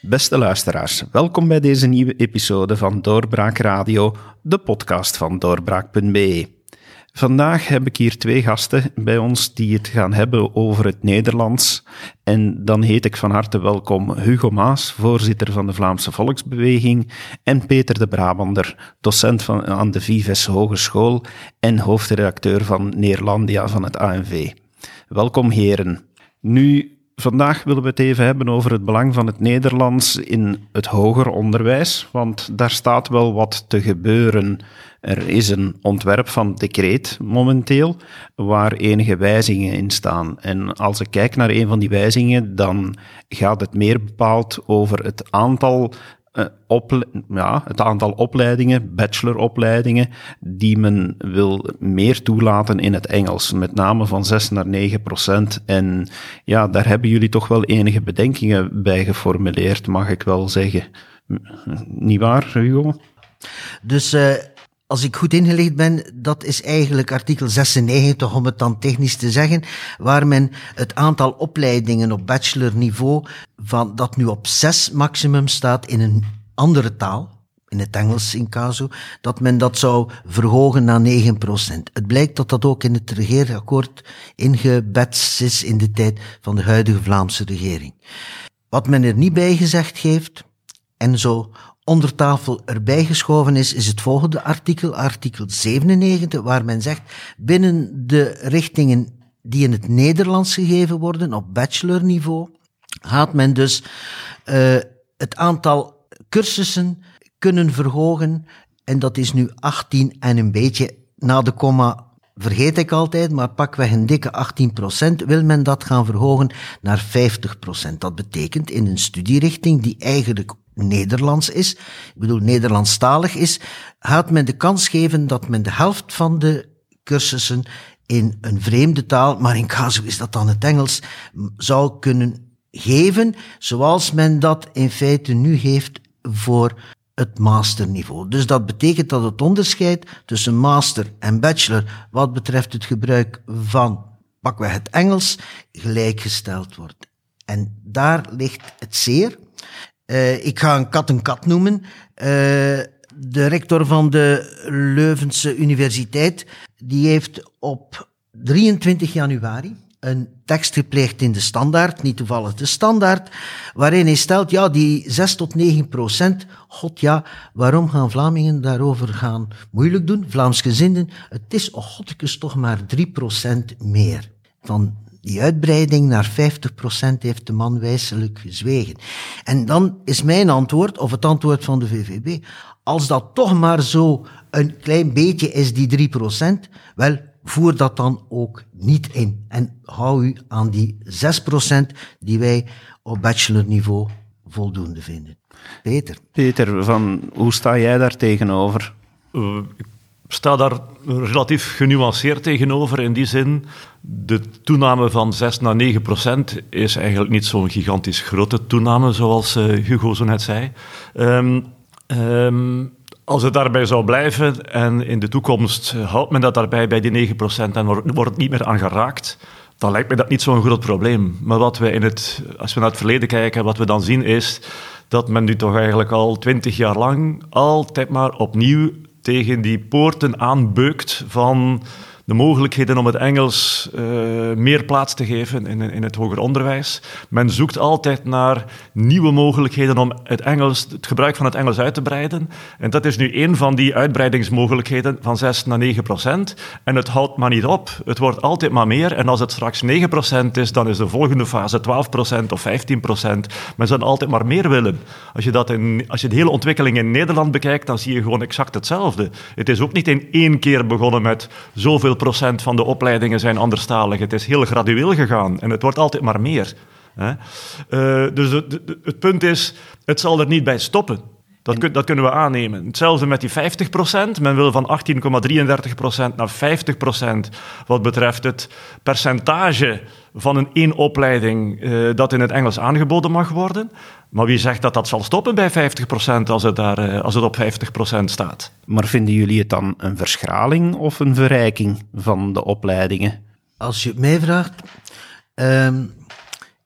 Beste luisteraars, welkom bij deze nieuwe episode van Doorbraak Radio, de podcast van doorbraak.be. Vandaag heb ik hier twee gasten bij ons die het gaan hebben over het Nederlands. En dan heet ik van harte welkom Hugo Maas, voorzitter van de Vlaamse Volksbeweging, en Peter de Brabander, docent aan de Vives Hogeschool en hoofdredacteur van Neerlandia van het ANV. Welkom heren. Nu, vandaag willen we het even hebben over het belang van het Nederlands in het hoger onderwijs, want daar staat wel wat te gebeuren. Er is een ontwerp van decreet momenteel, waar enige wijzigingen in staan. En als ik kijk naar een van die wijzigingen, dan gaat het meer bepaald over het aantal opleidingen, bacheloropleidingen, die men wil meer toelaten in het Engels, met name van 6 naar 9%. En ja, daar hebben jullie toch wel enige bedenkingen bij geformuleerd, mag ik wel zeggen. Niet waar, Hugo? Dus als ik goed ingelicht ben, dat is eigenlijk artikel 96, om het dan technisch te zeggen, waar men het aantal opleidingen op bachelorniveau, van dat nu op 6 maximum staat in een andere taal, in het Engels in casu, dat men dat zou verhogen naar 9%. Het blijkt dat dat ook in het regeerakkoord ingebedst is in de tijd van de huidige Vlaamse regering. Wat men er niet bij gezegd heeft, en zo onder tafel erbij geschoven is het volgende artikel, artikel 97, waar men zegt, binnen de richtingen die in het Nederlands gegeven worden, op bachelorniveau, gaat men dus het aantal cursussen kunnen verhogen, en dat is nu 18 en een beetje, na de komma vergeet ik altijd, maar pakweg een dikke 18%, wil men dat gaan verhogen naar 50%. Dat betekent in een studierichting die eigenlijk Nederlands is, ik bedoel Nederlandstalig is, gaat men de kans geven dat men de helft van de cursussen in een vreemde taal, maar in casu is dat dan het Engels, zou kunnen geven, zoals men dat in feite nu heeft voor het masterniveau. Dus dat betekent dat het onderscheid tussen master en bachelor, wat betreft het gebruik van pakweg het Engels, gelijkgesteld wordt. En daar ligt het zeer. Ik ga een kat noemen. De rector van de Leuvense Universiteit, die heeft op 23 januari een tekst gepleegd in de Standaard, niet toevallig de Standaard, waarin hij stelt, ja, die 6 tot 9%, god ja, waarom gaan Vlamingen daarover gaan moeilijk doen? Vlaamsgezinden, het is, oh godtekes, toch maar 3% meer. Van die uitbreiding naar 50% heeft de man wijselijk gezwegen. En dan is mijn antwoord, of het antwoord van de VVB, als dat toch maar zo een klein beetje is, die 3%, wel, voer dat dan ook niet in. En hou u aan die 6% die wij op bachelorniveau voldoende vinden. Peter, hoe sta jij daar tegenover? Ik sta daar relatief genuanceerd tegenover. In die zin, de toename van 6 naar 9% is eigenlijk niet zo'n gigantisch grote toename, zoals Hugo zo net zei. Als het daarbij zou blijven en in de toekomst houdt men dat daarbij bij die 9% en wordt het niet meer aan geraakt, dan lijkt me dat niet zo'n groot probleem. Maar wat we als we naar het verleden kijken, wat we dan zien is dat men nu toch eigenlijk al 20 jaar lang altijd maar opnieuw tegen die poorten aanbeukt van de mogelijkheden om het Engels meer plaats te geven in het hoger onderwijs. Men zoekt altijd naar nieuwe mogelijkheden om het gebruik van het Engels uit te breiden. En dat is nu een van die uitbreidingsmogelijkheden van 6 naar 9%. En het houdt maar niet op. Het wordt altijd maar meer. En als het straks 9% is, dan is de volgende fase 12% of 15%. Men zal altijd maar meer willen. Als je de hele ontwikkeling in Nederland bekijkt, dan zie je gewoon exact hetzelfde. Het is ook niet in één keer begonnen met zoveel procent van de opleidingen zijn anderstalig. Het is heel gradueel gegaan en het wordt altijd maar meer. Dus het punt is, het zal er niet bij stoppen. Dat kunnen we aannemen. Hetzelfde met die 50%. Men wil van 18,33% naar 50% wat betreft het percentage van een één opleiding dat in het Engels aangeboden mag worden. Maar wie zegt dat dat zal stoppen bij 50% als het op 50% staat? Maar vinden jullie het dan een verschraling of een verrijking van de opleidingen? Als je het mij vraagt,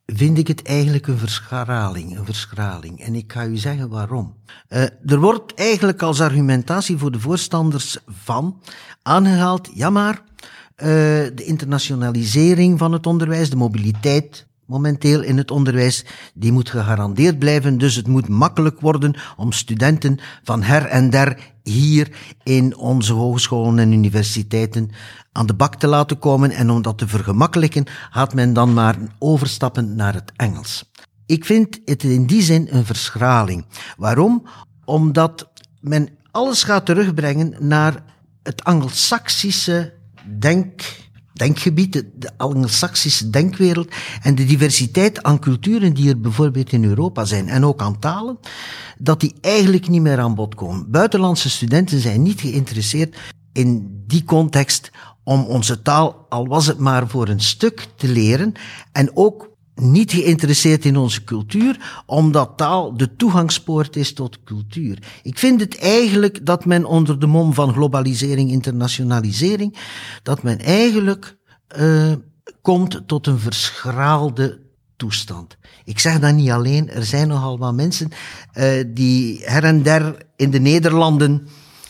vind ik het eigenlijk een verschraling. En ik ga u zeggen waarom. Er wordt eigenlijk als argumentatie voor de voorstanders van aangehaald, ja maar, de internationalisering van het onderwijs, de mobiliteit momenteel in het onderwijs, die moet gegarandeerd blijven. Dus het moet makkelijk worden om studenten van her en der hier in onze hogescholen en universiteiten aan de bak te laten komen. En om dat te vergemakkelijken, gaat men dan maar overstappen naar het Engels. Ik vind het in die zin een verschraling. Waarom? Omdat men alles gaat terugbrengen naar het Angelsaksische denkgebied, de Angelsaksische denkwereld en de diversiteit aan culturen die er bijvoorbeeld in Europa zijn en ook aan talen, dat die eigenlijk niet meer aan bod komen. Buitenlandse studenten zijn niet geïnteresseerd in die context om onze taal, al was het maar voor een stuk, te leren en ook niet geïnteresseerd in onze cultuur, omdat taal de toegangspoort is tot cultuur. Ik vind het eigenlijk dat men onder de mom van globalisering, internationalisering, dat men eigenlijk komt tot een verschraalde toestand. Ik zeg dat niet alleen, er zijn nogal wat mensen die her en der in de Nederlanden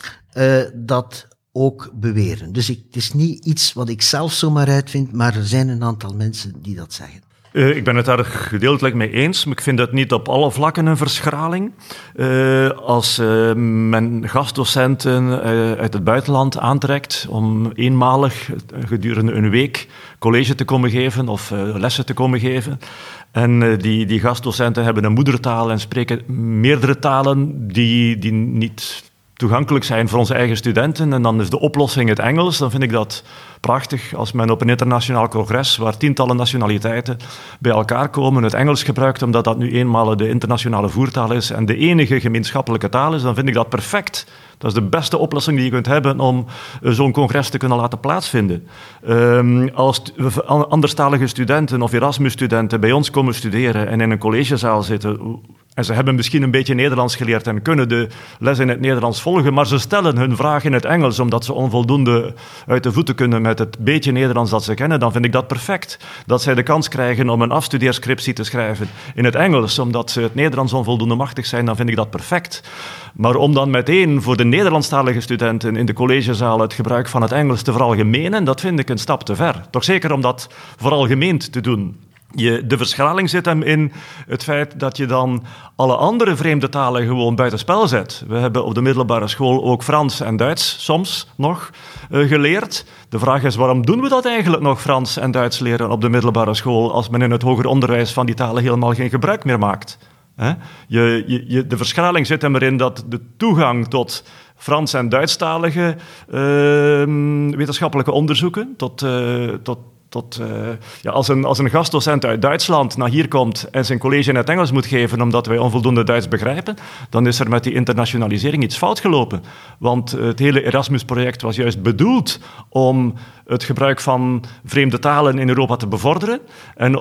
dat ook beweren. Dus het is niet iets wat ik zelf zomaar uitvind, maar er zijn een aantal mensen die dat zeggen. Ik ben het daar gedeeltelijk mee eens, maar ik vind het niet op alle vlakken een verschraling. Als men gastdocenten uit het buitenland aantrekt om eenmalig gedurende een week college te komen geven of lessen te komen geven. En die gastdocenten hebben een moedertaal en spreken meerdere talen die niet toegankelijk zijn voor onze eigen studenten. En dan is de oplossing het Engels. Dan vind ik dat prachtig als men op een internationaal congres, waar tientallen nationaliteiten bij elkaar komen, het Engels gebruikt, omdat dat nu eenmaal de internationale voertaal is en de enige gemeenschappelijke taal is, dan vind ik dat perfect. Dat is de beste oplossing die je kunt hebben om zo'n congres te kunnen laten plaatsvinden. Als anderstalige studenten of Erasmus-studenten bij ons komen studeren en in een collegezaal zitten, en ze hebben misschien een beetje Nederlands geleerd en kunnen de les in het Nederlands volgen, maar ze stellen hun vraag in het Engels omdat ze onvoldoende uit de voeten kunnen met het beetje Nederlands dat ze kennen, dan vind ik dat perfect. Dat zij de kans krijgen om een afstudeerscriptie te schrijven in het Engels, omdat ze het Nederlands onvoldoende machtig zijn, dan vind ik dat perfect. Maar om dan meteen voor de Nederlandstalige studenten in de collegezaal het gebruik van het Engels te veralgemenen, dat vind ik een stap te ver. Toch zeker om dat veralgemeend te doen. De verschraling zit hem in het feit dat je dan alle andere vreemde talen gewoon buitenspel zet. We hebben op de middelbare school ook Frans en Duits soms nog geleerd. De vraag is, waarom doen we dat eigenlijk nog, Frans en Duits leren op de middelbare school, als men in het hoger onderwijs van die talen helemaal geen gebruik meer maakt? De verschraling zit hem erin dat de toegang tot Frans- en Duitstalige wetenschappelijke onderzoeken, als een gastdocent uit Duitsland naar hier komt en zijn college in het Engels moet geven omdat wij onvoldoende Duits begrijpen, dan is er met die internationalisering iets fout gelopen. Want het hele Erasmus-project was juist bedoeld om het gebruik van vreemde talen in Europa te bevorderen en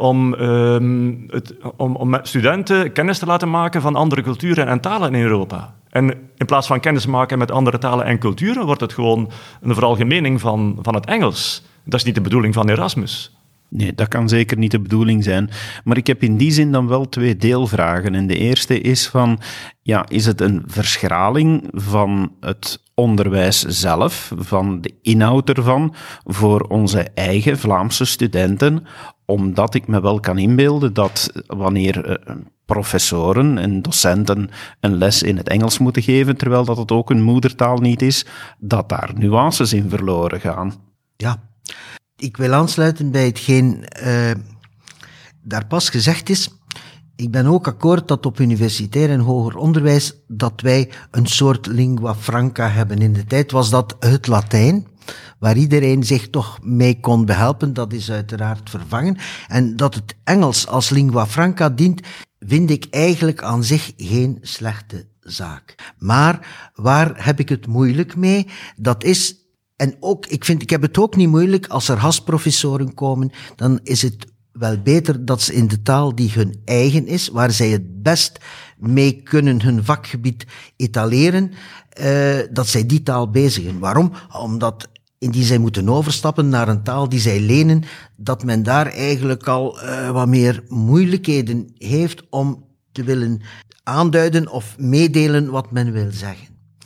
om studenten kennis te laten maken van andere culturen en talen in Europa. En in plaats van kennis maken met andere talen en culturen, wordt het gewoon een veralgemening van het Engels. Dat is niet de bedoeling van Erasmus. Nee, dat kan zeker niet de bedoeling zijn. Maar ik heb in die zin dan wel 2 deelvragen. En de eerste is van, is het een verschraling van het onderwijs zelf, van de inhoud ervan, voor onze eigen Vlaamse studenten, omdat ik me wel kan inbeelden dat wanneer professoren en docenten een les in het Engels moeten geven, terwijl dat het ook een moedertaal niet is, dat daar nuances in verloren gaan. Ja, ik wil aansluiten bij hetgeen daar pas gezegd is. Ik ben ook akkoord dat op universitair en hoger onderwijs dat wij een soort lingua franca hebben. In de tijd was dat het Latijn, waar iedereen zich toch mee kon behelpen. Dat is uiteraard vervangen. En dat het Engels als lingua franca dient, vind ik eigenlijk aan zich geen slechte zaak. Maar waar heb ik het moeilijk mee? Dat is, en ook, ik heb het ook niet moeilijk als er gastprofessoren komen, dan is het wel beter dat ze in de taal die hun eigen is, waar zij het best mee kunnen hun vakgebied etaleren, dat zij die taal bezigen. Waarom? Omdat indien zij moeten overstappen naar een taal die zij lenen, dat men daar eigenlijk al wat meer moeilijkheden heeft om te willen aanduiden of meedelen wat men wil zeggen.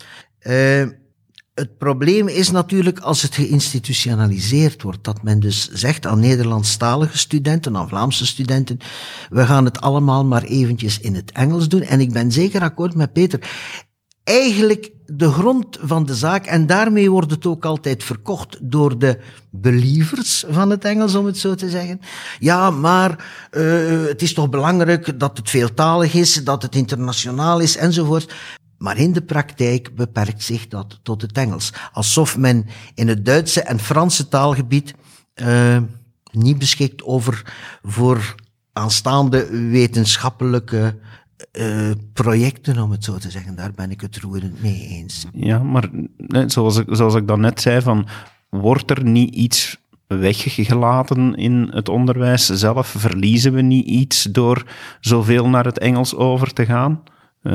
Het probleem is natuurlijk als het geïnstitutionaliseerd wordt, dat men dus zegt aan Nederlandstalige studenten, aan Vlaamse studenten, we gaan het allemaal maar eventjes in het Engels doen. En ik ben zeker akkoord met Peter. Eigenlijk de grond van de zaak, en daarmee wordt het ook altijd verkocht door de believers van het Engels, om het zo te zeggen. Ja, maar het is toch belangrijk dat het veeltalig is, dat het internationaal is, enzovoort. Maar in de praktijk beperkt zich dat tot het Engels. Alsof men in het Duitse en Franse taalgebied niet beschikt over voor aanstaande wetenschappelijke projecten, om het zo te zeggen. Daar ben ik het roerend mee eens. Ja, maar zoals ik daarnet zei, van, wordt er niet iets weggelaten in het onderwijs zelf? Verliezen we niet iets door zoveel naar het Engels over te gaan?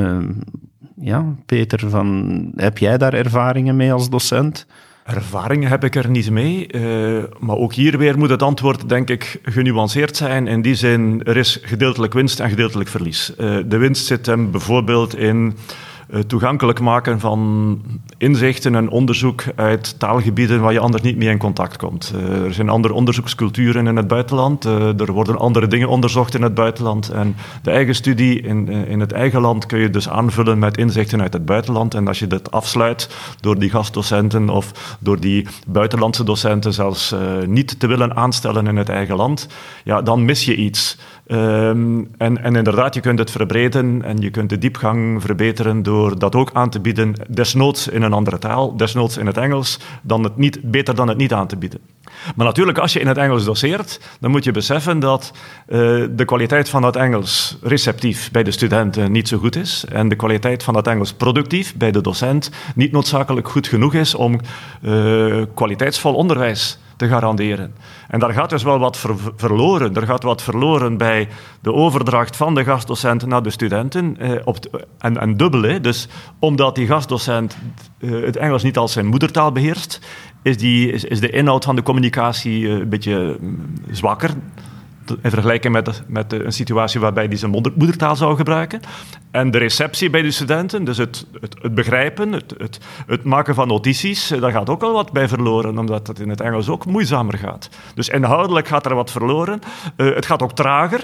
Ja, Peter, heb jij daar ervaringen mee als docent? Ervaringen heb ik er niet mee, maar ook hier weer moet het antwoord, denk ik, genuanceerd zijn. In die zin, er is gedeeltelijk winst en gedeeltelijk verlies. De winst zit hem bijvoorbeeld in toegankelijk maken van inzichten en onderzoek uit taalgebieden waar je anders niet mee in contact komt. Er zijn andere onderzoeksculturen in het buitenland, er worden andere dingen onderzocht in het buitenland en de eigen studie in het eigen land kun je dus aanvullen met inzichten uit het buitenland. En als je dat afsluit door die gastdocenten of door die buitenlandse docenten zelfs niet te willen aanstellen in het eigen land, ja, dan mis je iets. En inderdaad, je kunt het verbreden en je kunt de diepgang verbeteren door dat ook aan te bieden, desnoods in een andere taal, desnoods in het Engels, beter dan het niet aan te bieden. Maar natuurlijk, als je in het Engels doseert, dan moet je beseffen dat de kwaliteit van het Engels receptief bij de studenten niet zo goed is en de kwaliteit van het Engels productief bij de docent niet noodzakelijk goed genoeg is om kwaliteitsvol onderwijs te garanderen. En daar gaat dus wel wat verloren. Er gaat wat verloren bij de overdracht van de gastdocent naar de studenten. En dubbel, hè. Dus omdat die gastdocent het Engels niet als zijn moedertaal beheerst, is de inhoud van de communicatie een beetje zwakker. In vergelijking met een situatie waarbij die zijn moedertaal zou gebruiken. En de receptie bij de studenten, dus het begrijpen, het maken van notities, daar gaat ook al wat bij verloren, omdat het in het Engels ook moeizamer gaat. Dus inhoudelijk gaat er wat verloren. Het gaat ook trager.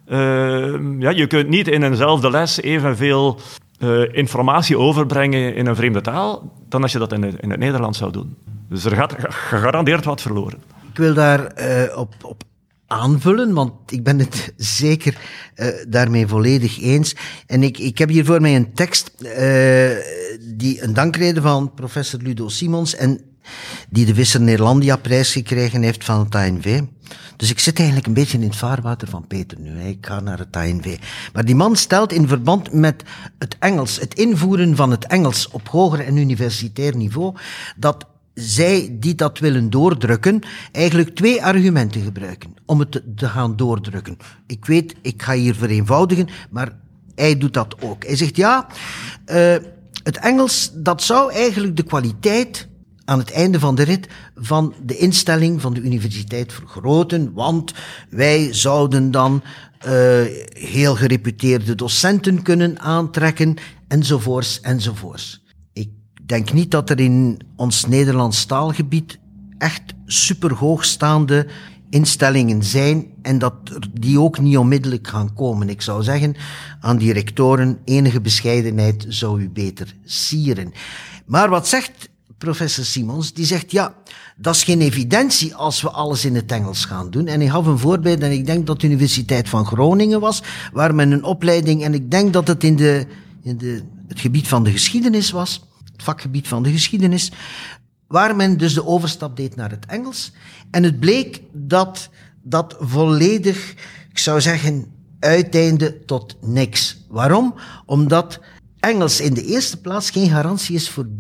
Je kunt niet in eenzelfde les evenveel informatie overbrengen in een vreemde taal dan als je dat in het Nederlands zou doen. Dus er gaat gegarandeerd wat verloren. Ik wil daar op aanvullen, want ik ben het zeker daarmee volledig eens. En ik heb hier voor mij een tekst, een dankrede van professor Ludo Simons, en die de Visser Neerlandia-prijs gekregen heeft van het ANV. Dus ik zit eigenlijk een beetje in het vaarwater van Peter nu. Ik ga naar het ANV. Maar die man stelt in verband met het Engels, het invoeren van het Engels op hoger en universitair niveau, dat zij die dat willen doordrukken, eigenlijk 2 argumenten gebruiken om het te gaan doordrukken. Ik weet, ik ga hier vereenvoudigen, maar hij doet dat ook. Hij zegt, het Engels, dat zou eigenlijk de kwaliteit aan het einde van de rit van de instelling van de universiteit vergroten, want wij zouden dan heel gereputeerde docenten kunnen aantrekken, enzovoorts. Ik denk niet dat er in ons Nederlands taalgebied echt superhoogstaande instellingen zijn en dat die ook niet onmiddellijk gaan komen. Ik zou zeggen, aan die rectoren, enige bescheidenheid zou u beter sieren. Maar wat zegt professor Simons? Die zegt, dat is geen evidentie als we alles in het Engels gaan doen. En hij gaf een voorbeeld, en ik denk dat de Universiteit van Groningen was, waar men een opleiding, en ik denk dat het in het gebied van de geschiedenis was, het vakgebied van de geschiedenis, waar men dus de overstap deed naar het Engels. En het bleek dat volledig, ik zou zeggen, uiteinde tot niks. Waarom? Omdat Engels in de eerste plaats geen garantie is voor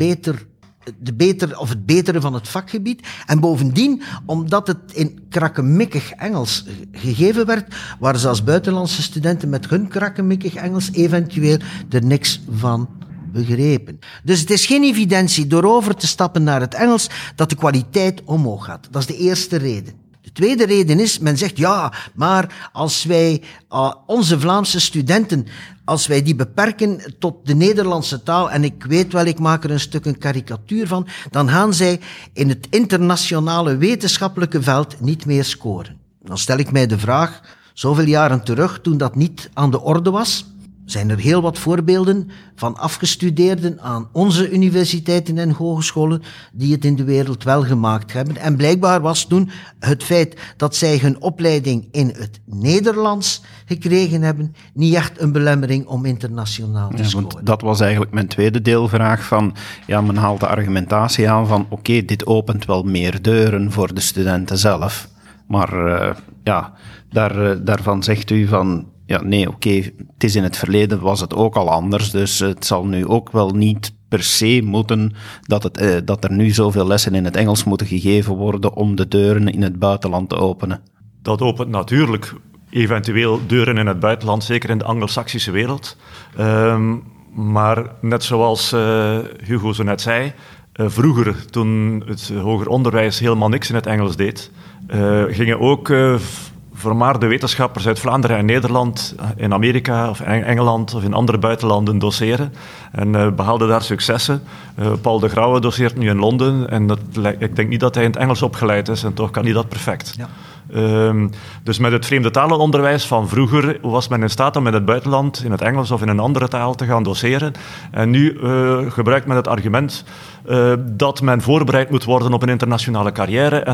het betere van het vakgebied. En bovendien, omdat het in krakkemikkig Engels gegeven werd, waren zelfs buitenlandse studenten met hun krakkemikkig Engels eventueel er niks van begrepen. Dus het is geen evidentie door over te stappen naar het Engels dat de kwaliteit omhoog gaat. Dat is de eerste reden. De tweede reden is, men zegt, ja, maar als wij onze Vlaamse studenten, als wij die beperken tot de Nederlandse taal, en ik weet wel, ik maak er een stuk een karikatuur van, dan gaan zij in het internationale wetenschappelijke veld niet meer scoren. Dan stel ik mij de vraag, zoveel jaren terug, toen dat niet aan de orde was, zijn er heel wat voorbeelden van afgestudeerden aan onze universiteiten en hogescholen die het in de wereld wel gemaakt hebben. En blijkbaar was toen het feit dat zij hun opleiding in het Nederlands gekregen hebben niet echt een belemmering om internationaal te scoren. Want dat was eigenlijk mijn tweede deelvraag van, ja, men haalt de argumentatie aan van, oké, dit opent wel meer deuren voor de studenten zelf. Maar daarvan zegt u van, ja, nee, oké, het is in het verleden was het ook al anders, dus het zal nu ook wel niet per se moeten dat er nu zoveel lessen in het Engels moeten gegeven worden om de deuren in het buitenland te openen. Dat opent natuurlijk eventueel deuren in het buitenland, zeker in de Anglo-Saxische wereld. Maar net zoals Hugo zo net zei, vroeger, toen het hoger onderwijs helemaal niks in het Engels deed, gingen ook vermaarde wetenschappers uit Vlaanderen en Nederland in Amerika of Engeland of in andere buitenlanden doseren en behaalden daar successen. Paul de Grauwe doseert nu in Londen en ik denk niet dat hij in het Engels opgeleid is en toch kan hij dat perfect. Ja. Dus met het vreemde talenonderwijs van vroeger was men in staat om in het buitenland, in het Engels of in een andere taal te gaan doseren. En nu gebruikt men het argument dat men voorbereid moet worden op een internationale carrière en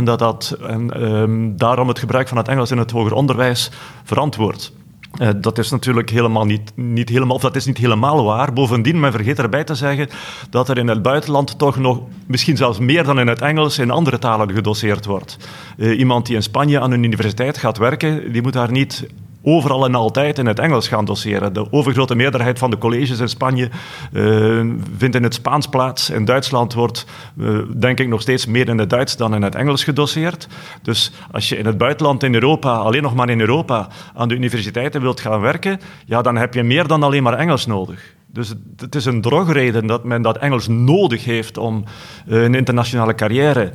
daarom het gebruik van het Engels in het hoger onderwijs verantwoordt. Dat is natuurlijk niet helemaal waar. Bovendien, men vergeet erbij te zeggen dat er in het buitenland toch nog, misschien zelfs meer dan in het Engels, in andere talen gedoseerd wordt. Iemand die in Spanje aan een universiteit gaat werken, die moet daar niet overal en altijd in het Engels gaan doseren. De overgrote meerderheid van de colleges in Spanje vindt in het Spaans plaats. In Duitsland wordt, denk ik, nog steeds meer in het Duits dan in het Engels gedoseerd. Dus als je in het buitenland in Europa, alleen nog maar in Europa, aan de universiteiten wilt gaan werken, ja, dan heb je meer dan alleen maar Engels nodig. Dus het is een drogreden dat men dat Engels nodig heeft om een internationale carrière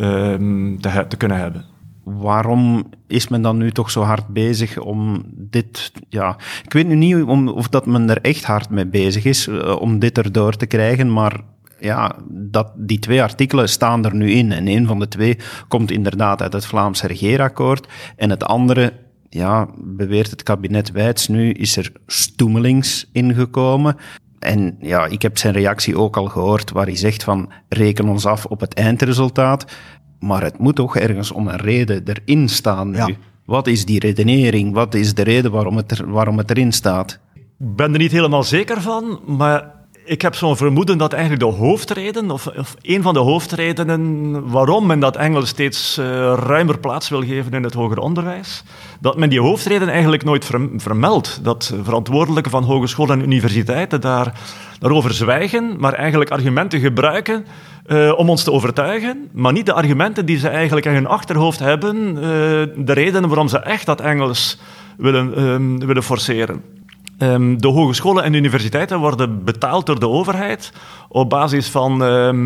te kunnen hebben. Waarom is men dan nu toch zo hard bezig om dit... Ja, ik weet nu niet of dat men er echt hard mee bezig is om dit erdoor te krijgen, maar ja, die 2 artikelen staan er nu in. En een van de 2 komt inderdaad uit het Vlaams regeerakkoord en het andere, ja, beweert het kabinet Wijts nu, is er stoemelings ingekomen. En ja, ik heb zijn reactie ook al gehoord, waar hij zegt van, reken ons af op het eindresultaat. Maar het moet toch ergens om een reden erin staan nu. Ja. Wat is die redenering? Wat is de reden waarom het erin staat? Ik ben er niet helemaal zeker van, maar ik heb zo'n vermoeden dat eigenlijk de hoofdreden, of een van de hoofdredenen waarom men dat Engels steeds ruimer plaats wil geven in het hoger onderwijs, dat men die hoofdreden eigenlijk nooit vermeldt. Dat verantwoordelijken van hogescholen en universiteiten daarover zwijgen, maar eigenlijk argumenten gebruiken om ons te overtuigen, maar niet de argumenten die ze eigenlijk in hun achterhoofd hebben, de redenen waarom ze echt dat Engels willen forceren. De hogescholen en universiteiten worden betaald door de overheid op basis van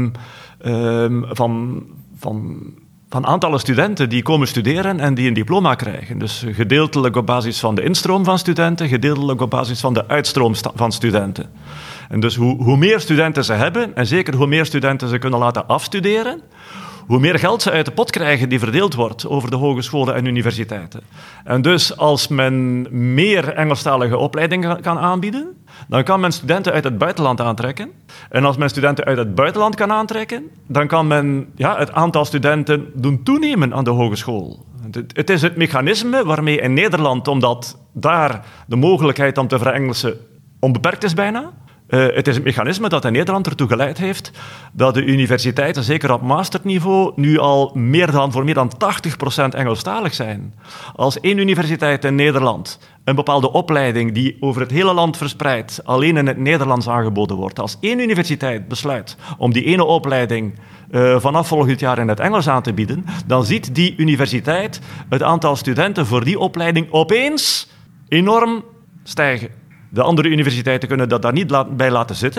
aantallen studenten die komen studeren en die een diploma krijgen. Dus gedeeltelijk op basis van de instroom van studenten, gedeeltelijk op basis van de uitstroom van studenten. En dus hoe meer studenten ze hebben, en zeker hoe meer studenten ze kunnen laten afstuderen, hoe meer geld ze uit de pot krijgen die verdeeld wordt over de hogescholen en universiteiten. En dus als men meer Engelstalige opleidingen kan aanbieden, dan kan men studenten uit het buitenland aantrekken. En als men studenten uit het buitenland kan aantrekken, dan kan men het aantal studenten doen toenemen aan de hogeschool. Het is het mechanisme waarmee in Nederland, omdat daar de mogelijkheid om te verengelsen onbeperkt is bijna, het is het mechanisme dat in Nederland ertoe geleid heeft dat de universiteiten, zeker op masterniveau, nu al voor meer dan 80% Engelstalig zijn. Als één universiteit in Nederland een bepaalde opleiding die over het hele land verspreid alleen in het Nederlands aangeboden wordt, als één universiteit besluit om die ene opleiding vanaf volgend jaar in het Engels aan te bieden, dan ziet die universiteit het aantal studenten voor die opleiding opeens enorm stijgen. De andere universiteiten kunnen dat daar niet bij laten zitten.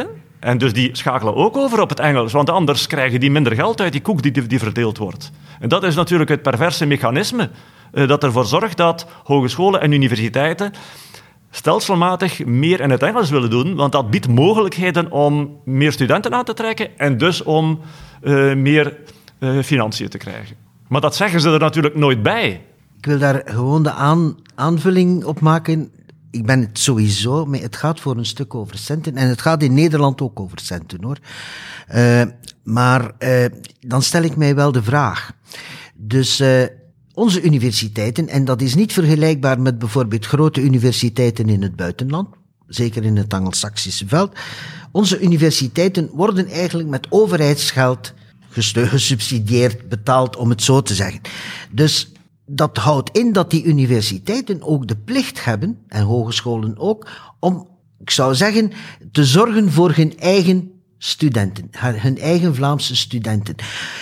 En dus die schakelen ook over op het Engels, want anders krijgen die minder geld uit die koek die verdeeld wordt. En dat is natuurlijk het perverse mechanisme dat ervoor zorgt dat hogescholen en universiteiten stelselmatig meer in het Engels willen doen, want dat biedt mogelijkheden om meer studenten aan te trekken en dus om meer financiën te krijgen. Maar dat zeggen ze er natuurlijk nooit bij. Ik wil daar gewoon de aanvulling op maken. Ik ben het sowieso, maar het gaat voor een stuk over centen. En het gaat in Nederland ook over centen, hoor. Maar dan stel ik mij wel de vraag. Dus onze universiteiten, en dat is niet vergelijkbaar met bijvoorbeeld grote universiteiten in het buitenland, zeker in het Angelsaksische veld. Onze universiteiten worden eigenlijk met overheidsgeld gesubsidieerd, betaald, om het zo te zeggen. Dus dat houdt in dat die universiteiten ook de plicht hebben, en hogescholen ook, om, ik zou zeggen, te zorgen voor hun eigen studenten, hun eigen Vlaamse studenten.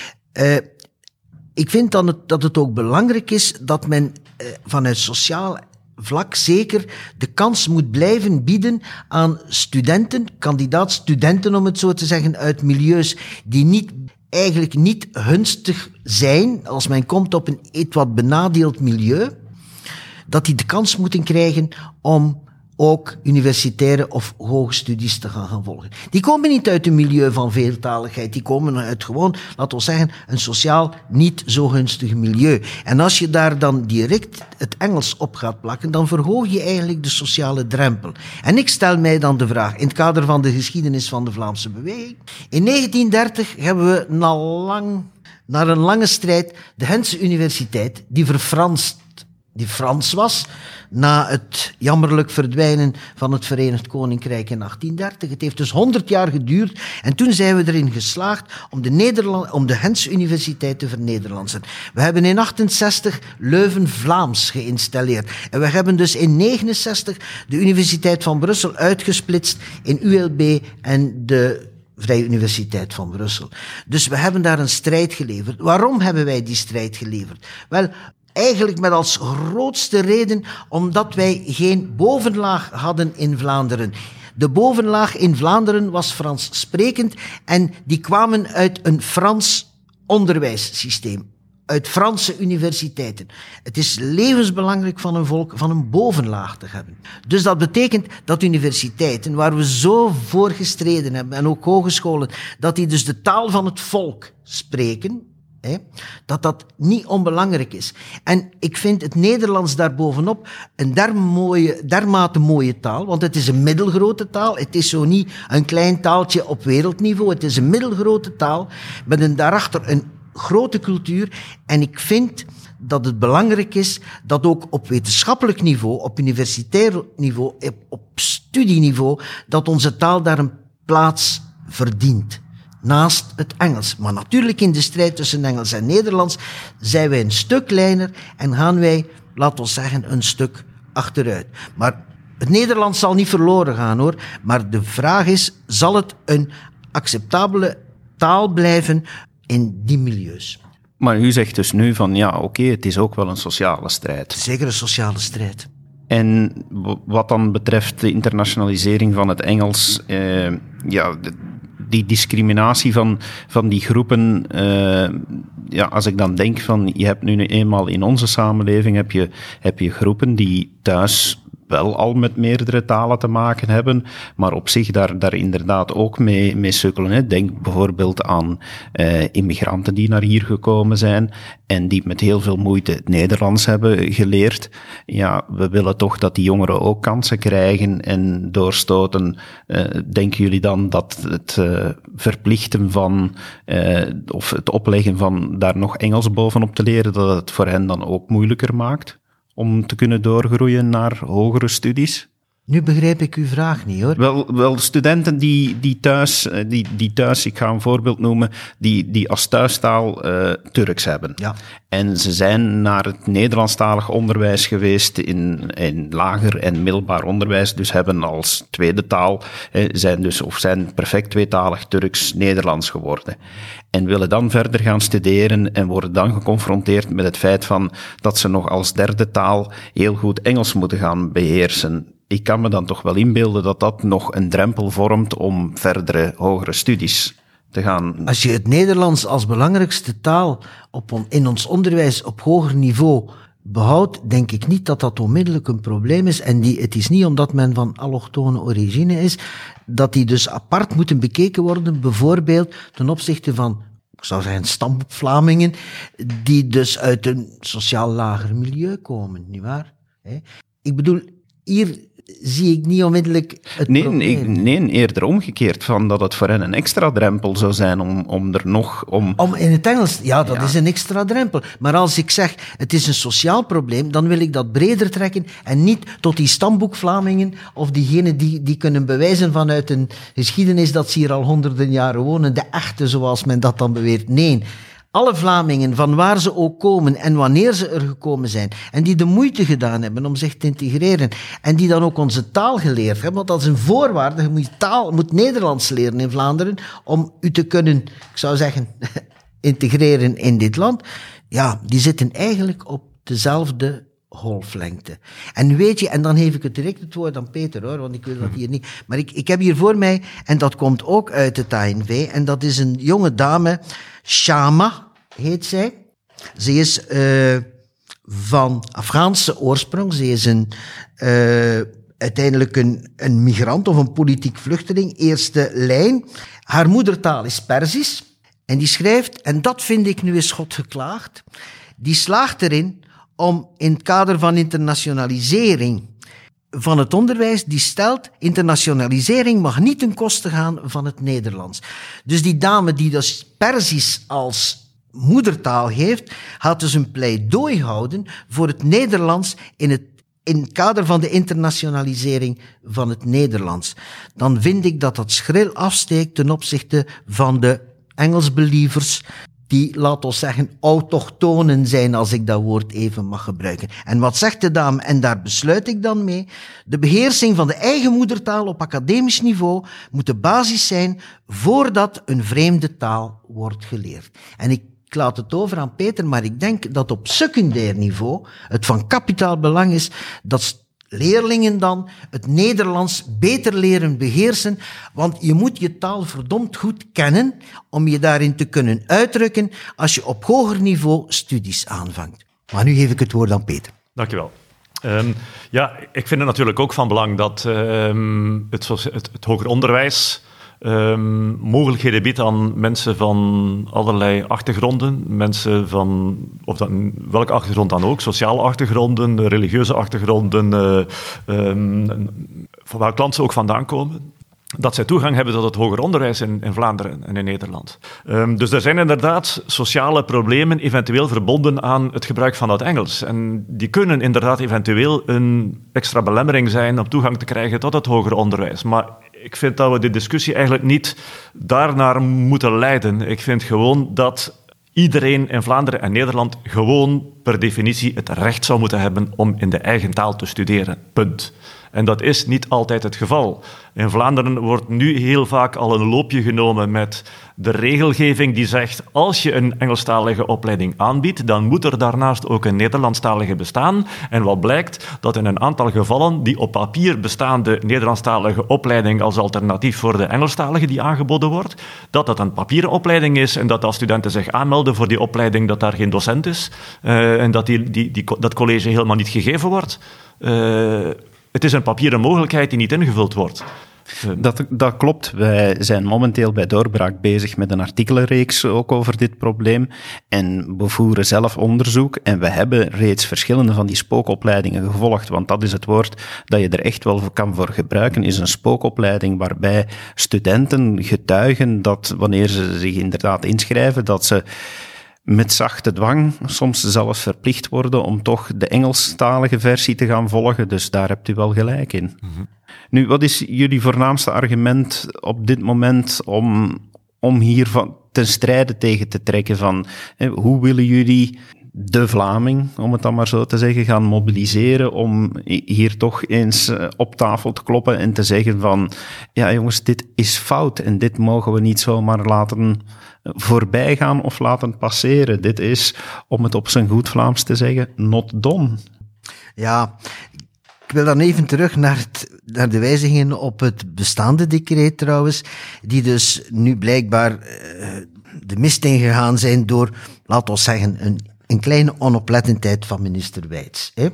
Ik vind dan dat het ook belangrijk is dat men vanuit sociaal vlak zeker de kans moet blijven bieden aan studenten, kandidaat-studenten om het zo te zeggen, uit milieus die eigenlijk niet gunstig zijn, als men komt op een iets benadeeld milieu, dat die de kans moeten krijgen om ook universitaire of hoge studies te gaan volgen. Die komen niet uit een milieu van veeltaligheid, die komen uit gewoon, laten we zeggen, een sociaal niet zo gunstig milieu. En als je daar dan direct het Engels op gaat plakken, dan verhoog je eigenlijk de sociale drempel. En ik stel mij dan de vraag, in het kader van de geschiedenis van de Vlaamse beweging, in 1930 hebben we na een lange strijd de Gentse Universiteit, die Frans was, na het jammerlijk verdwijnen van het Verenigd Koninkrijk in 1830. Het heeft dus 100 jaar geduurd en toen zijn we erin geslaagd om de Gentse Universiteit te vernederlandsen. We hebben in 1968 Leuven-Vlaams geïnstalleerd. En we hebben dus in 1969 de Universiteit van Brussel uitgesplitst in ULB en de Vrije Universiteit van Brussel. Dus we hebben daar een strijd geleverd. Waarom hebben wij die strijd geleverd? Wel, eigenlijk met als grootste reden omdat wij geen bovenlaag hadden in Vlaanderen. De bovenlaag in Vlaanderen was Frans sprekend en die kwamen uit een Frans onderwijssysteem. Uit Franse universiteiten. Het is levensbelangrijk van een volk van een bovenlaag te hebben. Dus dat betekent dat universiteiten, waar we zo voor gestreden hebben, en ook hogescholen, dat die dus de taal van het volk spreken, dat niet onbelangrijk is. En ik vind het Nederlands daarbovenop een dermate mooie taal, want het is een middelgrote taal. Het is zo niet een klein taaltje op wereldniveau. Het is een middelgrote taal met daarachter een grote cultuur. En ik vind dat het belangrijk is dat ook op wetenschappelijk niveau, op universitair niveau, op studieniveau, dat onze taal daar een plaats verdient. Naast het Engels. Maar natuurlijk in de strijd tussen Engels en Nederlands zijn wij een stuk kleiner en gaan wij, laten we zeggen, een stuk achteruit. Maar het Nederlands zal niet verloren gaan, hoor. Maar de vraag is, zal het een acceptabele taal blijven in die milieus? Maar u zegt dus nu van, ja, oké, het is ook wel een sociale strijd. Zeker een sociale strijd. En wat dan betreft de internationalisering van het Engels, die discriminatie van die groepen, als ik dan denk van, je hebt nu eenmaal in onze samenleving heb je groepen die thuis wel al met meerdere talen te maken hebben, maar op zich daar inderdaad ook mee sukkelen. Hè. Denk bijvoorbeeld aan immigranten die naar hier gekomen zijn en die met heel veel moeite het Nederlands hebben geleerd. Ja, we willen toch dat die jongeren ook kansen krijgen en doorstoten. Denken jullie dan dat het verplichten van, of het opleggen van daar nog Engels bovenop te leren, dat het voor hen dan ook moeilijker maakt om te kunnen doorgroeien naar hogere studies? Nu begrijp ik uw vraag niet, hoor. Wel studenten die thuis, ik ga een voorbeeld noemen, die als thuistaal Turks hebben. Ja. En ze zijn naar het Nederlandstalig onderwijs geweest in lager en middelbaar onderwijs, dus hebben als tweede taal, zijn perfect tweetalig Turks-Nederlands geworden. En willen dan verder gaan studeren en worden dan geconfronteerd met het feit dat ze nog als derde taal heel goed Engels moeten gaan beheersen. ik kan me dan toch wel inbeelden dat dat nog een drempel vormt om verdere hogere studies te gaan. Als je het Nederlands als belangrijkste taal in ons onderwijs op hoger niveau behoudt, denk ik niet dat dat onmiddellijk een probleem is. En het is niet omdat men van allochtone origine is, dat die dus apart moeten bekeken worden, bijvoorbeeld ten opzichte van, ik zou zeggen, stamboek-Vlamingen, die dus uit een sociaal lager milieu komen, nietwaar? Ik bedoel, hier zie ik niet onmiddellijk het probleem. Nee, eerder omgekeerd, van dat het voor hen een extra drempel zou zijn om er nog... Om in het Engels, ja, dat is een extra drempel. Maar als ik zeg, het is een sociaal probleem, dan wil ik dat breder trekken en niet tot die stamboek-Vlamingen of diegenen die kunnen bewijzen vanuit een geschiedenis dat ze hier al honderden jaren wonen, de echte, zoals men dat dan beweert. Nee. Alle Vlamingen, van waar ze ook komen en wanneer ze er gekomen zijn, en die de moeite gedaan hebben om zich te integreren, en die dan ook onze taal geleerd hebben, want dat is een voorwaarde, je moet Nederlands leren in Vlaanderen, om u te kunnen, ik zou zeggen, integreren in dit land, ja, die zitten eigenlijk op dezelfde golflengte. En weet je, en dan geef ik het direct het woord aan Peter, hoor, want ik wil dat hier niet, maar ik heb hier voor mij, en dat komt ook uit het ANV, en dat is een jonge dame, Shama heet zij. Ze is van Afghaanse oorsprong. Ze is uiteindelijk een migrant of een politiek vluchteling, eerste lijn. Haar moedertaal is Perzisch. En die schrijft, en dat vind ik nu eens God geklaagd, die slaagt erin om in het kader van internationalisering van het onderwijs, die stelt, internationalisering mag niet ten koste gaan van het Nederlands. Dus die dame die dus Perzisch als moedertaal heeft, gaat dus een pleidooi houden voor het Nederlands in het kader van de internationalisering van het Nederlands. Dan vind ik dat dat schril afsteekt ten opzichte van de Engelsbelievers die, laat ons zeggen, autochtonen zijn, als ik dat woord even mag gebruiken. En wat zegt de dame? En daar besluit ik dan mee. De beheersing van de eigen moedertaal op academisch niveau moet de basis zijn voordat een vreemde taal wordt geleerd. En ik laat het over aan Peter, maar ik denk dat op secundair niveau het van kapitaal belang is dat leerlingen dan het Nederlands beter leren beheersen, want je moet je taal verdomd goed kennen om je daarin te kunnen uitdrukken als je op hoger niveau studies aanvangt. Maar nu geef ik het woord aan Peter. Dankjewel. Ja, ik vind het natuurlijk ook van belang dat het hoger onderwijs mogelijkheden biedt aan mensen van allerlei achtergronden, mensen van, of dan, welke achtergrond dan ook, sociale achtergronden, religieuze achtergronden, van waar klanten ook vandaan komen, dat zij toegang hebben tot het hoger onderwijs in Vlaanderen en in Nederland. Dus er zijn inderdaad sociale problemen eventueel verbonden aan het gebruik van het Engels. En die kunnen inderdaad eventueel een extra belemmering zijn om toegang te krijgen tot het hoger onderwijs. Maar ik vind dat we de discussie eigenlijk niet daarnaar moeten leiden. Ik vind gewoon dat iedereen in Vlaanderen en Nederland gewoon per definitie het recht zou moeten hebben om in de eigen taal te studeren. Punt. En dat is niet altijd het geval. In Vlaanderen wordt nu heel vaak al een loopje genomen met de regelgeving die zegt, als je een Engelstalige opleiding aanbiedt, dan moet er daarnaast ook een Nederlandstalige bestaan. En wat blijkt, dat in een aantal gevallen die op papier bestaande Nederlandstalige opleiding als alternatief voor de Engelstalige die aangeboden wordt, dat dat een papieren opleiding is en dat als studenten zich aanmelden voor die opleiding, dat daar geen docent is en dat dat college helemaal niet gegeven wordt. Het is een papieren mogelijkheid die niet ingevuld wordt. Dat klopt. Wij zijn momenteel bij Doorbraak bezig met een artikelenreeks ook over dit probleem. En we voeren zelf onderzoek en we hebben reeds verschillende van die spookopleidingen gevolgd. Want dat is het woord dat je er echt wel kan voor gebruiken, is een spookopleiding waarbij studenten getuigen dat wanneer ze zich inderdaad inschrijven, dat ze met zachte dwang soms zelfs verplicht worden om toch de Engelstalige versie te gaan volgen. Dus daar hebt u wel gelijk in. Mm-hmm. Nu, wat is jullie voornaamste argument op dit moment om hier ten strijde tegen te trekken van hoe willen jullie de Vlaming, om het dan maar zo te zeggen, gaan mobiliseren om hier toch eens op tafel te kloppen en te zeggen van, ja jongens, dit is fout en dit mogen we niet zomaar laten voorbij gaan of laten passeren. Dit is, om het op zijn goed Vlaams te zeggen, not done. Ja, wil dan even terug naar de wijzigingen op het bestaande decreet trouwens, die dus nu blijkbaar de mist ingegaan zijn door, laten we zeggen, een kleine onoplettendheid van minister Wijts. Hè.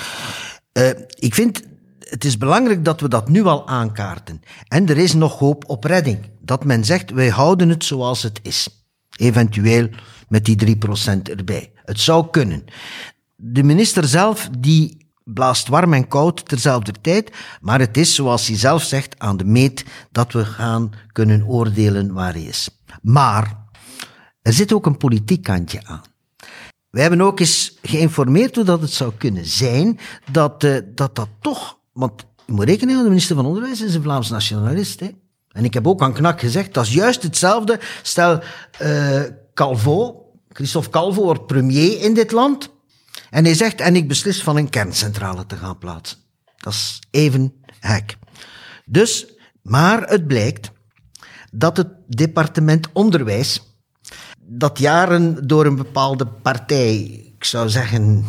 Ik vind, het is belangrijk dat we dat nu al aankaarten. En er is nog hoop op redding. Dat men zegt, wij houden het zoals het is. Eventueel met die 3% erbij. Het zou kunnen. De minister zelf, die blaast warm en koud terzelfde tijd, maar het is, zoals hij zelf zegt, aan de meet dat we gaan kunnen oordelen waar hij is. Maar er zit ook een politiek kantje aan. Wij hebben ook eens geïnformeerd hoe dat het zou kunnen zijn dat toch, want je moet rekenen, de minister van Onderwijs is een Vlaams nationalist, hè. En ik heb ook aan Knak gezegd, dat is juist hetzelfde. Stel, Christophe Calvo wordt premier in dit land. En hij zegt, en ik beslis van een kerncentrale te gaan plaatsen. Dat is even hek. Dus, maar het blijkt dat het departement onderwijs, dat jaren door een bepaalde partij, ik zou zeggen,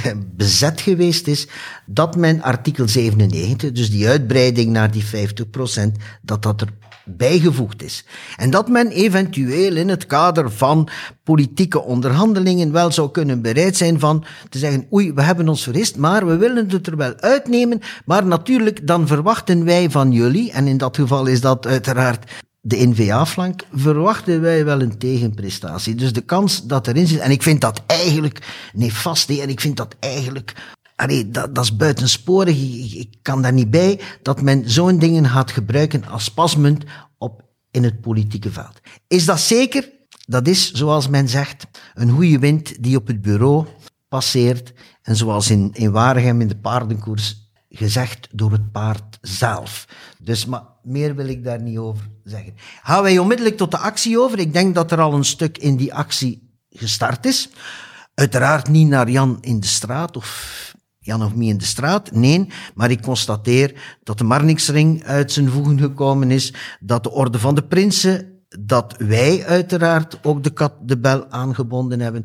bezet geweest is, dat men artikel 97, dus die uitbreiding naar die 50%, dat er bijgevoegd is. En dat men eventueel in het kader van politieke onderhandelingen wel zou kunnen bereid zijn van te zeggen, oei, we hebben ons vergist, maar we willen het er wel uitnemen, maar natuurlijk, dan verwachten wij van jullie, en in dat geval is dat uiteraard de N-VA-flank, verwachten wij wel een tegenprestatie. Dus de kans dat erin zit, en ik vind dat eigenlijk nefast, en ik vind dat eigenlijk, dat is buitensporig, ik kan daar niet bij, dat men zo'n dingen gaat gebruiken als pasmunt in het politieke veld. Is dat zeker? Dat is, zoals men zegt, een goede wind die op het bureau passeert, en zoals in Waregem in de paardenkoers gezegd door het paard zelf. Dus, maar meer wil ik daar niet over zeggen. Gaan wij onmiddellijk tot de actie over? Ik denk dat er al een stuk in die actie gestart is. Uiteraard niet naar Jan in de straat of Jan of Mie in de straat, nee, maar ik constateer dat de Marnixring uit zijn voegen gekomen is, dat de Orde van de Prinsen, dat wij uiteraard ook de bel aangebonden hebben.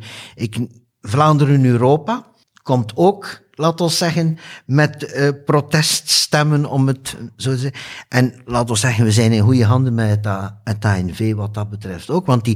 Vlaanderen Europa komt ook, laten we zeggen, met proteststemmen om het zo te zeggen. En laten we zeggen, we zijn in goede handen met het ANV wat dat betreft ook, want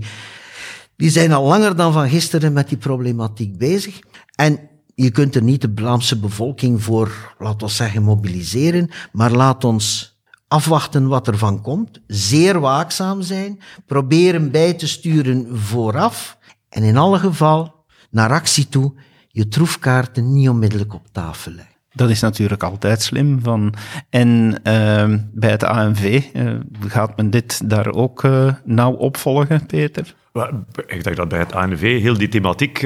die zijn al langer dan van gisteren met die problematiek bezig. En je kunt er niet de Vlaamse bevolking voor, laten we zeggen, mobiliseren, maar laat ons afwachten wat er van komt, zeer waakzaam zijn, proberen bij te sturen vooraf en in alle geval naar actie toe je troefkaarten niet onmiddellijk op tafel leggen. Dat is natuurlijk altijd slim. En bij het ANV gaat men dit daar ook nauw opvolgen, Peter? Ik denk dat bij het ANV heel die thematiek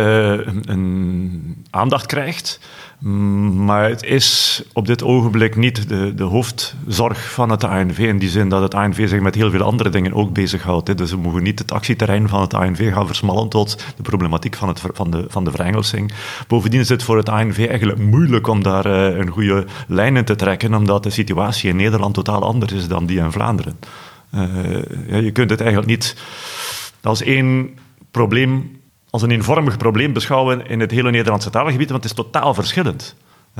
een aandacht krijgt. Maar het is op dit ogenblik niet de hoofdzorg van het ANV. In die zin dat het ANV zich met heel veel andere dingen ook bezighoudt. Dus we mogen niet het actieterrein van het ANV gaan versmallen tot de problematiek van de verengelsing. Bovendien is het voor het ANV eigenlijk moeilijk om daar een goede lijn in te trekken, omdat de situatie in Nederland totaal anders is dan die in Vlaanderen. Je kunt het eigenlijk niet als één probleem, als een eenvormig probleem beschouwen in het hele Nederlandse taalgebied, want het is totaal verschillend.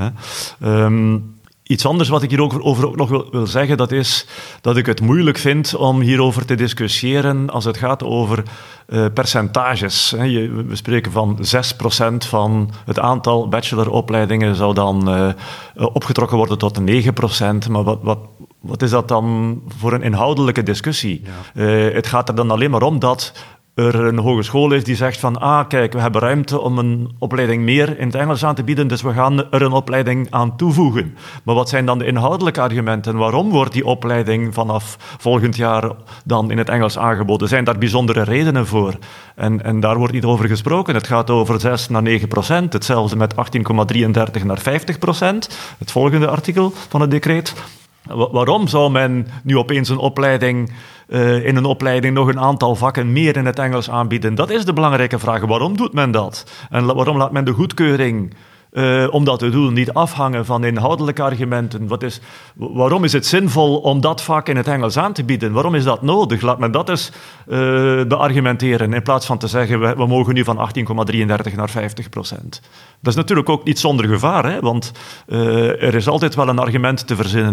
Iets anders wat ik hierover ook nog wil zeggen, dat is dat ik het moeilijk vind om hierover te discussiëren als het gaat over percentages. We spreken van 6% van het aantal bacheloropleidingen zou dan opgetrokken worden tot 9%, maar wat is dat dan voor een inhoudelijke discussie? Ja. Het gaat er dan alleen maar om dat er een hogeschool is die zegt van, kijk, we hebben ruimte om een opleiding meer in het Engels aan te bieden, dus we gaan er een opleiding aan toevoegen. Maar wat zijn dan de inhoudelijke argumenten? Waarom wordt die opleiding vanaf volgend jaar dan in het Engels aangeboden? Zijn daar bijzondere redenen voor? En daar wordt niet over gesproken. Het gaat over 6 naar 9%, hetzelfde met 18,33 naar 50%, het volgende artikel van het decreet. Waarom zou men nu opeens in een opleiding nog een aantal vakken meer in het Engels aanbieden? Dat is de belangrijke vraag. Waarom doet men dat? En waarom laat men de goedkeuring om dat te doen, niet afhangen van inhoudelijke argumenten. Waarom is het zinvol om dat vak in het Engels aan te bieden? Waarom is dat nodig? Laat men dat eens beargumenteren, in plaats van te zeggen, we mogen nu van 18,33 naar 50%. Dat is natuurlijk ook niet zonder gevaar, hè? Want er is altijd wel een argument te verzinnen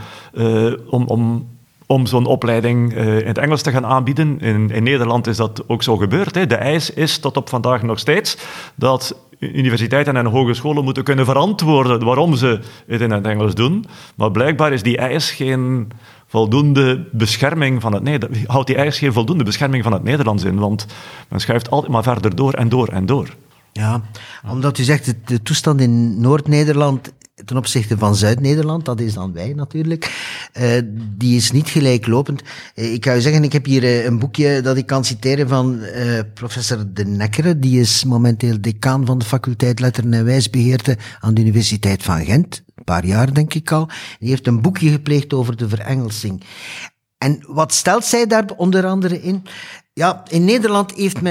om zo'n opleiding in het Engels te gaan aanbieden. In Nederland is dat ook zo gebeurd. Hè. De eis is tot op vandaag nog steeds dat universiteiten en hogescholen moeten kunnen verantwoorden waarom ze het in het Engels doen. Maar blijkbaar is die eis geen voldoende bescherming van houdt die eis geen voldoende bescherming van het Nederlands in, want men schuift altijd maar verder door en door en door. Ja, omdat u zegt, de toestand in Noord-Nederland ten opzichte van Zuid-Nederland, dat is dan wij natuurlijk, die is niet gelijklopend. Ik ga u zeggen, ik heb hier een boekje dat ik kan citeren van professor De Nekkere, die is momenteel decaan van de faculteit Letteren en Wijsbegeerte aan de Universiteit van Gent, een paar jaar denk ik al. Die heeft een boekje gepleegd over de verengelsing. En wat stelt zij daar onder andere in? Ja, in Nederland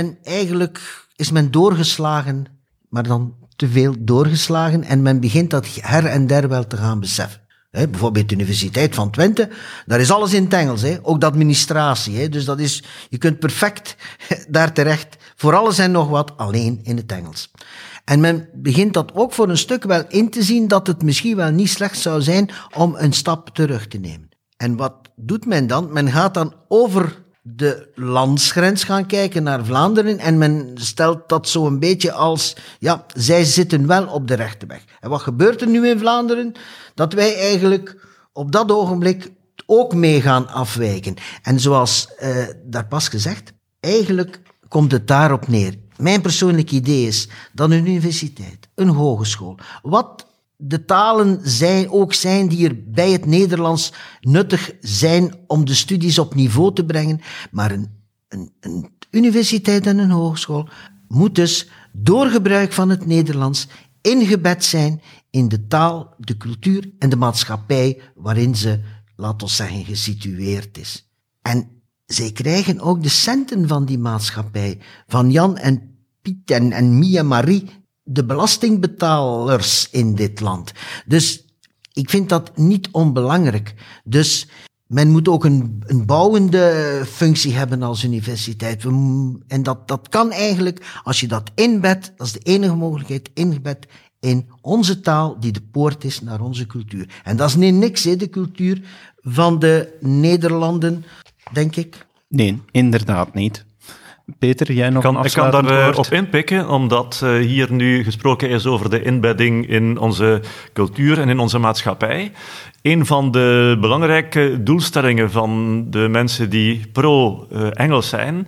is men doorgeslagen, maar dan te veel doorgeslagen en men begint dat her en der wel te gaan beseffen. Bijvoorbeeld de Universiteit van Twente, daar is alles in het Engels, ook de administratie. Dus dat is, je kunt perfect daar terecht voor alles en nog wat alleen in het Engels. En men begint dat ook voor een stuk wel in te zien dat het misschien wel niet slecht zou zijn om een stap terug te nemen. En wat doet men dan? Men gaat dan over de landsgrens gaan kijken naar Vlaanderen en men stelt dat zo een beetje als, ja, zij zitten wel op de rechte weg. En wat gebeurt er nu in Vlaanderen? Dat wij eigenlijk op dat ogenblik ook mee gaan afwijken. En zoals daar pas gezegd, eigenlijk komt het daarop neer. Mijn persoonlijk idee is dat een universiteit, een hogeschool, wat de talen zijn die er bij het Nederlands nuttig zijn om de studies op niveau te brengen. Maar een universiteit en een hogeschool moet dus door gebruik van het Nederlands ingebed zijn in de taal, de cultuur en de maatschappij waarin ze, laten we zeggen, gesitueerd is. En zij krijgen ook de centen van die maatschappij, van Jan en Piet en Mia Marie, de belastingbetalers in dit land. Dus ik vind dat niet onbelangrijk. Dus men moet ook een bouwende functie hebben als universiteit. En dat kan eigenlijk, als je dat inbedt, dat is de enige mogelijkheid, ingebed in onze taal die de poort is naar onze cultuur. En dat is niet niks, de cultuur van de Nederlanden, denk ik. Nee, inderdaad niet. Peter, jij nog een afsluitend woord? Ik kan daarop inpikken, omdat hier nu gesproken is over de inbedding in onze cultuur en in onze maatschappij. Een van de belangrijke doelstellingen van de mensen die pro-Engels zijn,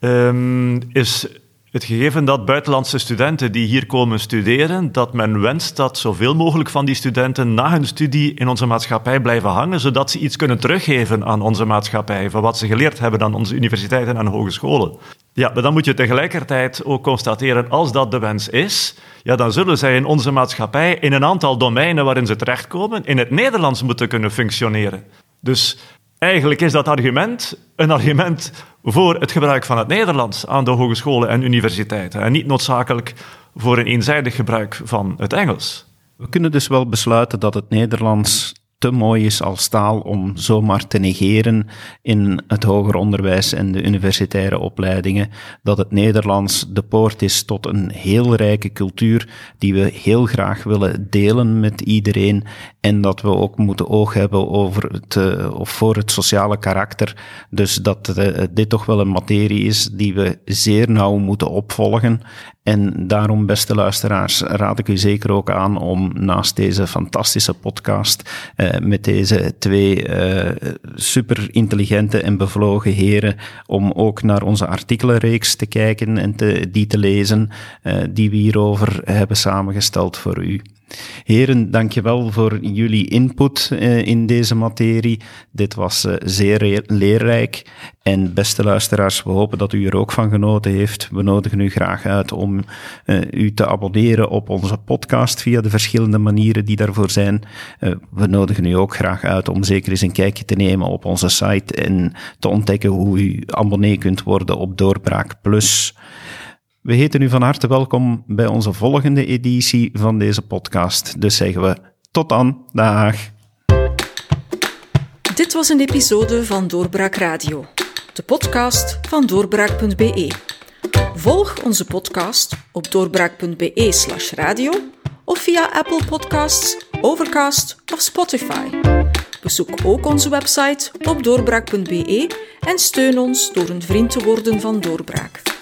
is het gegeven dat buitenlandse studenten die hier komen studeren, dat men wenst dat zoveel mogelijk van die studenten na hun studie in onze maatschappij blijven hangen, zodat ze iets kunnen teruggeven aan onze maatschappij, van wat ze geleerd hebben aan onze universiteiten en hogescholen. Ja, maar dan moet je tegelijkertijd ook constateren, als dat de wens is, ja, dan zullen zij in onze maatschappij in een aantal domeinen waarin ze terechtkomen, in het Nederlands moeten kunnen functioneren. Dus eigenlijk is dat argument een argument voor het gebruik van het Nederlands aan de hogescholen en universiteiten en niet noodzakelijk voor een eenzijdig gebruik van het Engels. We kunnen dus wel besluiten dat het Nederlands te mooi is als taal om zomaar te negeren in het hoger onderwijs en de universitaire opleidingen, dat het Nederlands de poort is tot een heel rijke cultuur die we heel graag willen delen met iedereen en dat we ook moeten oog hebben voor het sociale karakter. Dus dat dit toch wel een materie is die we zeer nauw moeten opvolgen. En daarom, beste luisteraars, raad ik u zeker ook aan om naast deze fantastische podcast met deze twee super intelligente en bevlogen heren, om ook naar onze artikelenreeks te kijken en die te lezen, die we hierover hebben samengesteld voor u. Heren, dankjewel voor jullie input in deze materie. Dit was zeer leerrijk. En beste luisteraars, we hopen dat u er ook van genoten heeft. We nodigen u graag uit om u te abonneren op onze podcast via de verschillende manieren die daarvoor zijn. We nodigen u ook graag uit om zeker eens een kijkje te nemen op onze site en te ontdekken hoe u abonnee kunt worden op Doorbraak Plus. We heten u van harte welkom bij onze volgende editie van deze podcast. Dus zeggen we tot dan. Dag. Dit was een episode van Doorbraak Radio, de podcast van doorbraak.be. Volg onze podcast op doorbraak.be/radio of via Apple Podcasts, Overcast of Spotify. Bezoek ook onze website op doorbraak.be en steun ons door een vriend te worden van Doorbraak.